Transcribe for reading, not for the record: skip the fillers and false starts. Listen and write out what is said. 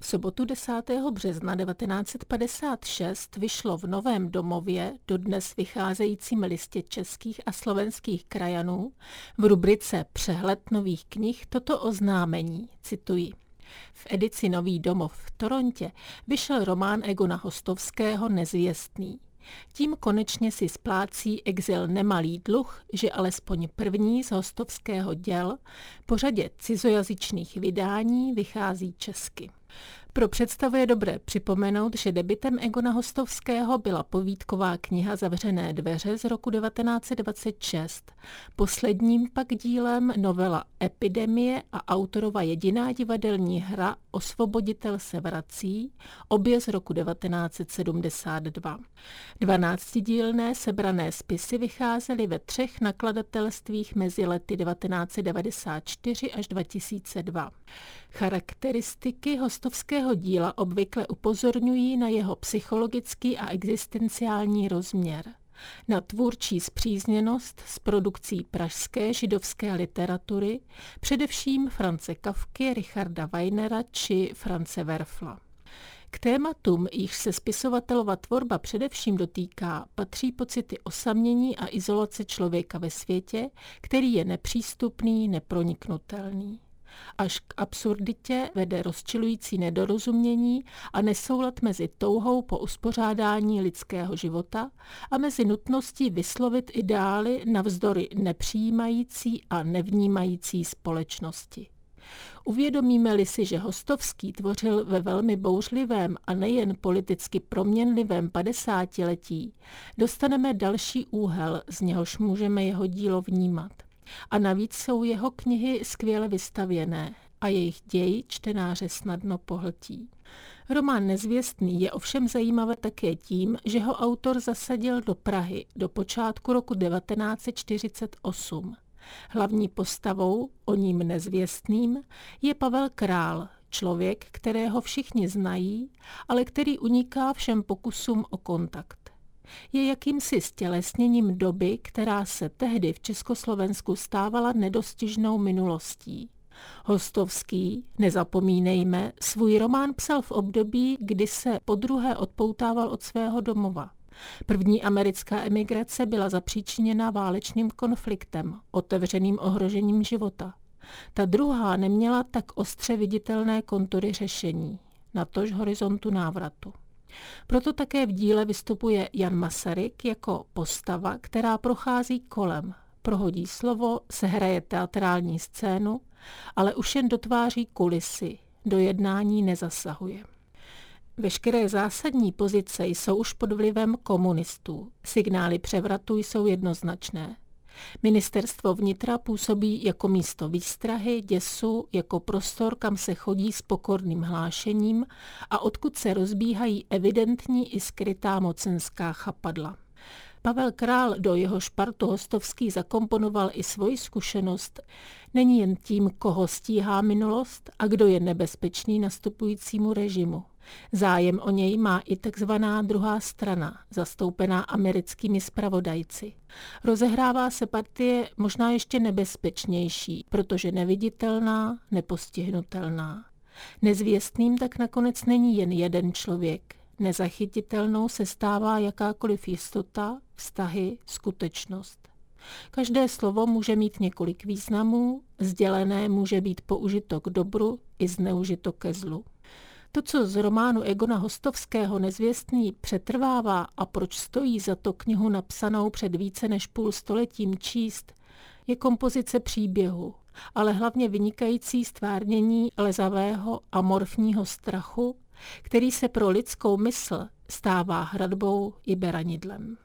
V sobotu 10. března 1956 vyšlo v Novém domově, dodnes vycházejícím listě českých a slovenských krajanů, v rubrice Přehled nových knih toto oznámení, cituji. V edici Nový domov v Torontě vyšel román Egona Hostovského Nezvěstný. Tím konečně si splácí exil nemalý dluh, že alespoň první z Hostovského děl po řadě cizojazyčných vydání vychází česky. Pro představu je dobré připomenout, že debutem Egona Hostovského byla povídková kniha Zavřené dveře z roku 1926. Posledním pak dílem novela Epidemie a autorova jediná divadelní hra Osvoboditel se vrací, obě z roku 1972. 12dílné sebrané spisy vycházely ve 3 nakladatelstvích mezi lety 1994 až 2002. Charakteristiky Hostovského díla obvykle upozorňují na jeho psychologický a existenciální rozměr, na tvůrčí spřízněnost s produkcí pražské židovské literatury, především France Kafky, Richarda Weinera či France Werfla. K tématům, jichž se spisovatelova tvorba především dotýká, patří pocity osamění a izolace člověka ve světě, který je nepřístupný, neproniknutelný. Až k absurditě vede rozčilující nedorozumění a nesoulad mezi touhou po uspořádání lidského života a mezi nutností vyslovit ideály navzdory nepřijímající a nevnímající společnosti. Uvědomíme-li si, že Hostovský tvořil ve velmi bouřlivém a nejen politicky proměnlivém 50letí, dostaneme další úhel, z něhož můžeme jeho dílo vnímat. A navíc jsou jeho knihy skvěle vystavěné a jejich děj čtenáře snadno pohltí. Román Nezvěstný je ovšem zajímavé také tím, že ho autor zasadil do Prahy do počátku roku 1948. Hlavní postavou, oním nezvěstným, je Pavel Král, člověk, kterého všichni znají, ale který uniká všem pokusům o kontakt. Je jakýmsi stělesněním doby, která se tehdy v Československu stávala nedostižnou minulostí. Hostovský, nezapomínejme, svůj román psal v období, kdy se podruhé odpoutával od svého domova. První americká emigrace byla zapříčiněna válečným konfliktem, otevřeným ohrožením života. Ta druhá neměla tak ostře viditelné kontury řešení, natož horizontu návratu. Proto také v díle vystupuje Jan Masaryk jako postava, která prochází kolem, prohodí slovo, sehraje teatrální scénu, ale už jen dotváří kulisy, do jednání nezasahuje. Veškeré zásadní pozice jsou už pod vlivem komunistů. Signály převratu jsou jednoznačné. Ministerstvo vnitra působí jako místo výstrahy, děsu, jako prostor, kam se chodí s pokorným hlášením a odkud se rozbíhají evidentní i skrytá mocenská chapadla. Pavel Král, do jeho špartu Hostovský zakomponoval i svoji zkušenost, není jen tím, koho stíhá minulost a kdo je nebezpečný nastupujícímu režimu. Zájem o něj má i takzvaná druhá strana, zastoupená americkými zpravodajci. Rozehrává se partie možná ještě nebezpečnější, protože neviditelná, nepostihnutelná. Nezvěstným tak nakonec není jen jeden člověk. Nezachytitelnou se stává jakákoliv jistota, vztahy, skutečnost. Každé slovo může mít několik významů, sdělené může být použito k dobru i zneužito ke zlu. To, co z románu Egona Hostovského Nezvěstný přetrvává a proč stojí za to knihu napsanou před více než půl stoletím číst, je kompozice příběhu, ale hlavně vynikající stvárnění lezavého amorfního strachu, který se pro lidskou mysl stává hradbou i beranidlem.